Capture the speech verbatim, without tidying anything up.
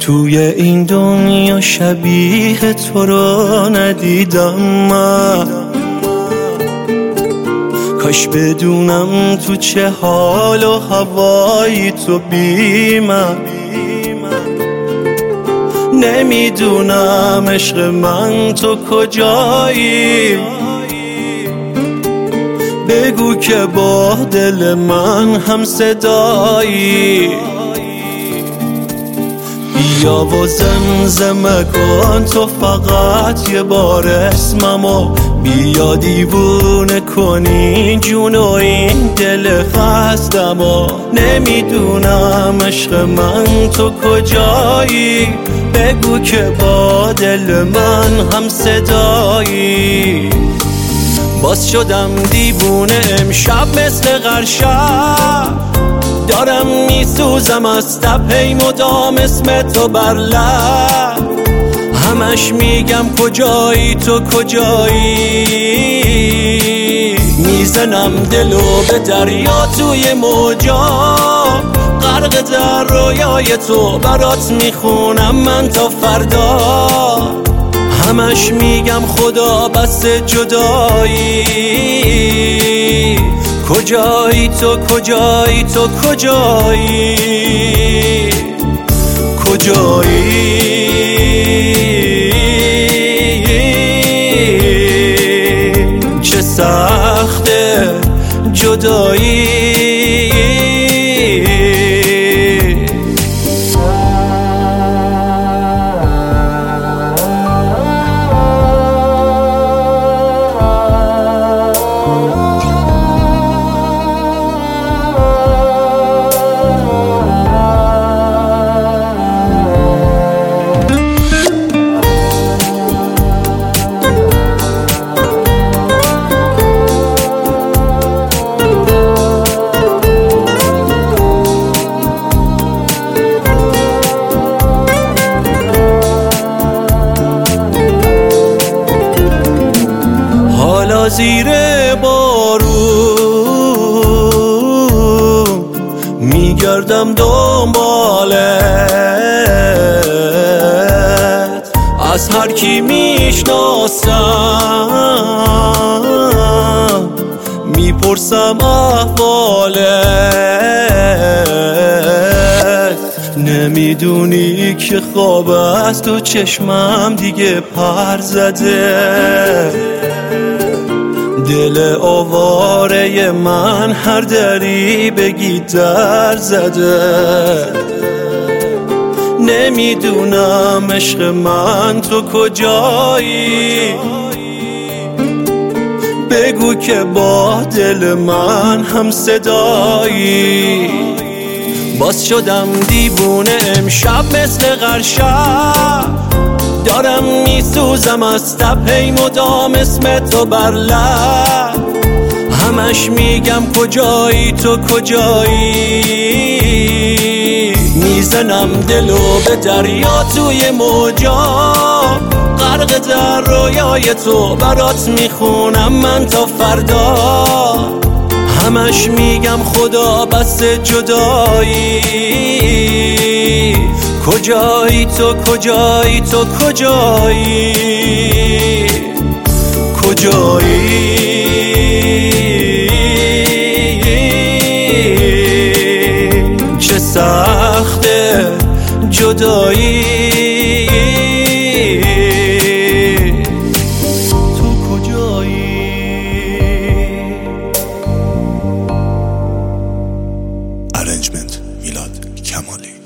توی این دنیا شبیه تو رو ندیدم من، کاش بدونم تو چه حال و هوایی تو بی من. نمیدونم عشق من تو کجایی، بگو که با دل من هم صدایی. بیا و زمزمه کن تو فقط یه بار اسممو، بیا دیوونه کنی جون و این دل خستمو. نمیدونم عشق من تو کجایی، بگو که با دل من هم صدایی. باز شدم دیوونه امشب مثل غرشب، دارم میسوزم از تب هی مدام اسم تو بر لب. همش میگم کجایی تو کجایی، میزنم دلو به دریا توی موجا، غرق در رویای تو برات میخونم من تا فردا. همش میگم خدا بس جدایی، کجایی تو کجایی تو کجایی کجایی. چه سخته جدایی. زیر بارون میگردم دنبالت، از هر کی میشناسم میپرسم احوالت. نمیدونی که خواب از تو چشمم دیگه پر زده، دل آواره من هر دری بگی در زده. نمیدونم عشق من تو کجایی، بگو که با دل من هم صدایی. باز شدم دیوونه امشب مثل غرشب، دارم میسوزم از تب هی مدام اسم تو بر لب. همش میگم کجایی تو کجایی، میزنم دلو به دریا توی موجا، غرق در رویای تو برات میخونم من تا فردا. همش میگم خدا بس جدایی، کجایی تو کجایی تو کجایی کجایی. چه سخته جدایی. تو کجایی. ارنجمنت میلاد کمالی.